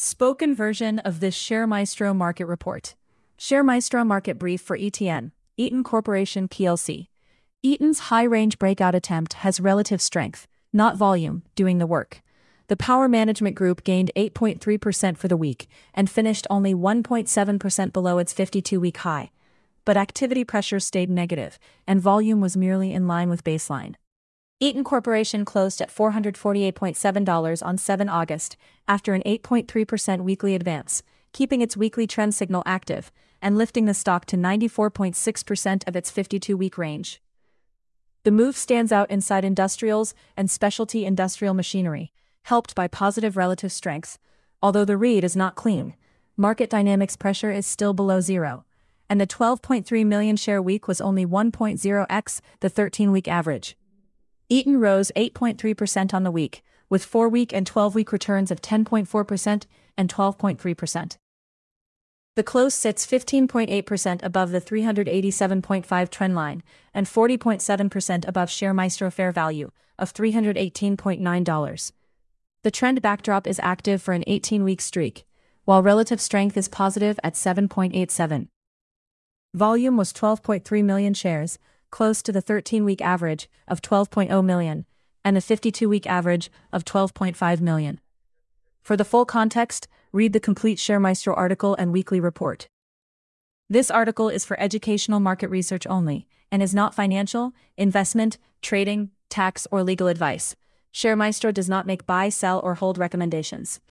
Spoken version of this ShareMaestro market report. ShareMaestro market brief for ETN, Eaton Corporation plc. Eaton's high-range breakout attempt has relative strength, not volume, doing the work. The power management group gained 8.3% for the week and finished only 1.7% below its 52-week high. But activity pressure stayed negative, and volume was merely in line with baseline. Eaton Corporation closed at $448.7 on 7 August, after an 8.3% weekly advance, keeping its weekly trend signal active and lifting the stock to 94.6% of its 52-week range. The move stands out inside industrials and specialty industrial machinery, helped by positive relative strength. Although the read is not clean, market dynamics pressure is still below zero, and the 12.3 million share week was only 1.0x the 13-week average. Eaton rose 8.3% on the week, with 4-week and 12-week returns of 10.4% and 12.3%. The close sits 15.8% above the 387.5 trend line and 40.7% above ShareMaestro fair value of $318.9. The trend backdrop is active for an 18-week streak, while relative strength is positive at 7.87. Volume was 12.3 million shares, close to the 13-week average of 12.0 million, and the 52-week average of 12.5 million. For the full context, read the complete ShareMaestro article and weekly report. This article is for educational market research only, and is not financial, investment, trading, tax, or legal advice. ShareMaestro does not make buy, sell, or hold recommendations.